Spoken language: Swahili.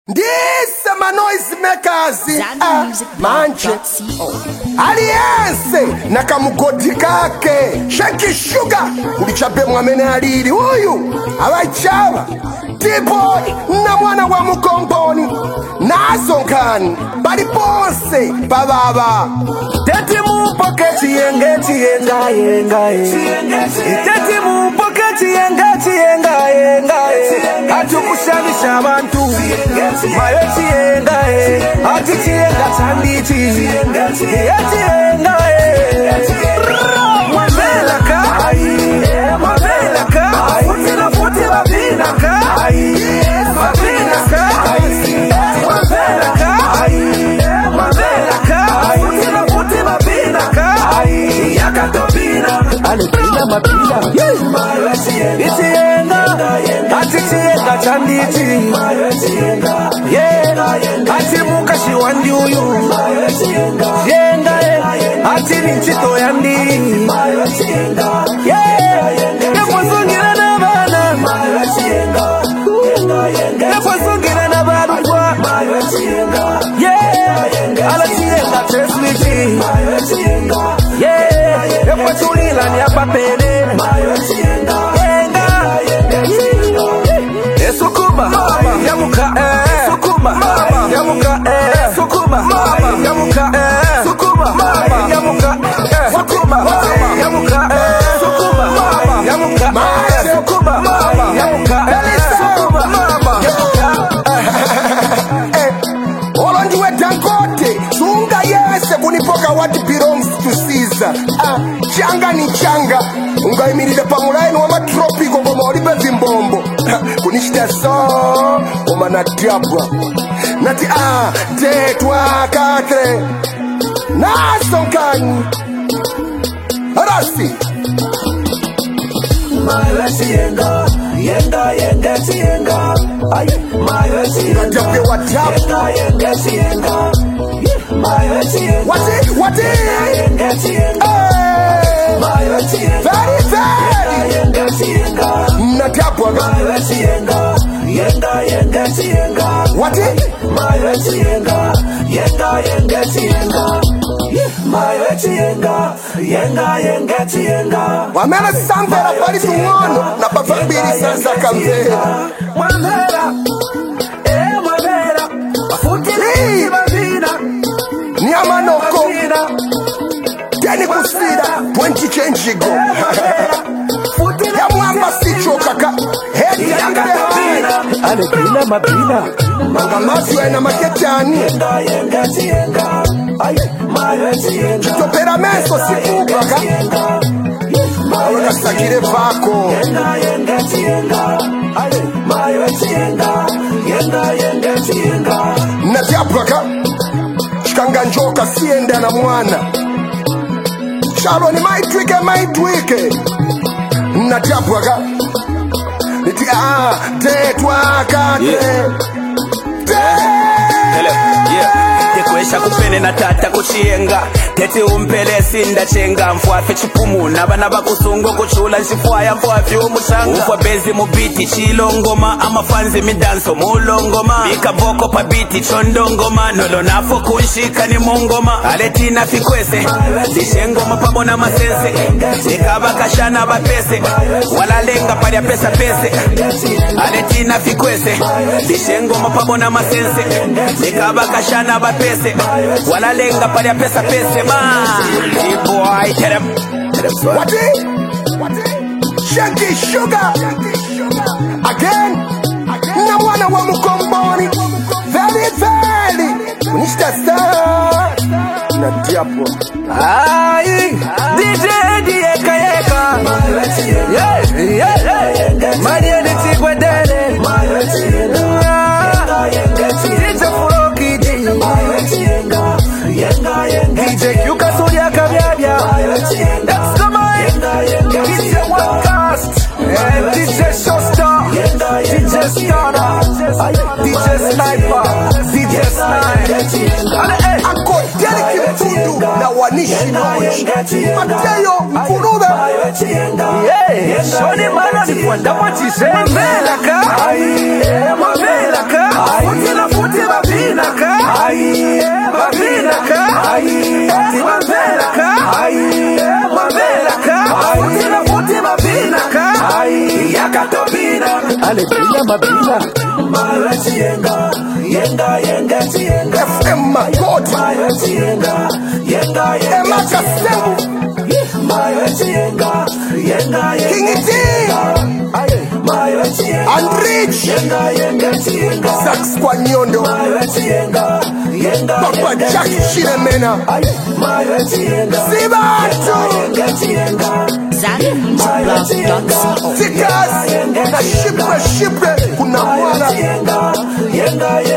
These my noise makers manje aliyense nakamugodi kake Shaki Sugar ndichape mwamene alili huyu abachaba T-Boy na mwana wa mukomponi nazo nkani bali bonse bababa Teti mu pocket yenga Teti mu pocket yenga Atukushanisha abantu Mayo yenga Ati yenga tanditi Yenga Mwavelaka Futi babinaka Alipina mapila Itiyenga Atitiyenga chanditi Ati mukashi wandi uyu Yenga Ati ninchito yandi Nepozungira na bana Nepozungira na barukwa Alatiyenga tesliti Nepotulila ni apapele Sukuma Yamuka Sukuma Yamuka Sukuma Yamuka Sukuma Yamuka Sukuma Yamuka Sukuma Yamuka Sukuma Yamuka Olondiwe Dangote Sunga yese kunipoka what belongs to Caesar Changa ni changa Unga imiride pamulaini wa matropiko Kwa maolibe zimbombo Kunishita so Oma na diabwa Nati Tetwa katre Nasonkani Arasi Yenga Jabe wa jabu What it? Very Natapwa What it? Wamena samvera pali tumono Na pavambiri sasa kamvera Mwamera Futi babina Niamanoko Teni kusida 20 change go Ya mwamba sicho kaka Hedi ya kabina Alipina mapina Manga maswe na maketani Chitopera meso siku kaka Alona sakire vako Natiapwaka Shikanga njoka sienda na mwana Shalo ni maitwike Natiapwaka Niti tetwa kate Tekwesha kupene na tata kuchienga Teti umpele sinda chenga Mfuafe chipumu na bana bakusungo kuchula Nshifwaya mfuafe umushanga Ufwa bezi mubiti chilongoma Ama fanzi midanso mulongoma Bika voko pa biti chondongoma Nolo nafo kunshika ni mongoma Aletina fikwese Dishengoma pabona masense Nikaba kashana bapese Wala lenga palia pesa pese Aletina fikwese Dishengoma pabona masense Nikaba kashana bapese Wala lenga palia pesa pese T-Boy, tell them What it? Shaki Sugar Again Na mwana wa mukomboni Very Unishita star Na diapo DJ Dieka Maria de Tigwadele DJ Furoki DJ Yuka Surya Kabyabya Let's go man DJ Onecast DJ Showstar DJ Stana DJ Sniper DJ Sniper Ako Derek Mfundu Na wanishi nochi Mateyo Mfunube Shoni mana ni kwa ndama chiseme Mabelaka Futi na futi Mabinaka, Mabinaka, Futi Mabinaka, Yakatobina, Alebina Mabina, Yenga, FM Makoti, Emma Kasembu, King T, Andrich, Sax Kwanyondo, Papa Jack Shiremena, Sibatu, ZanNinjaBlog.co. Tikas, na Shipre, kuna wala.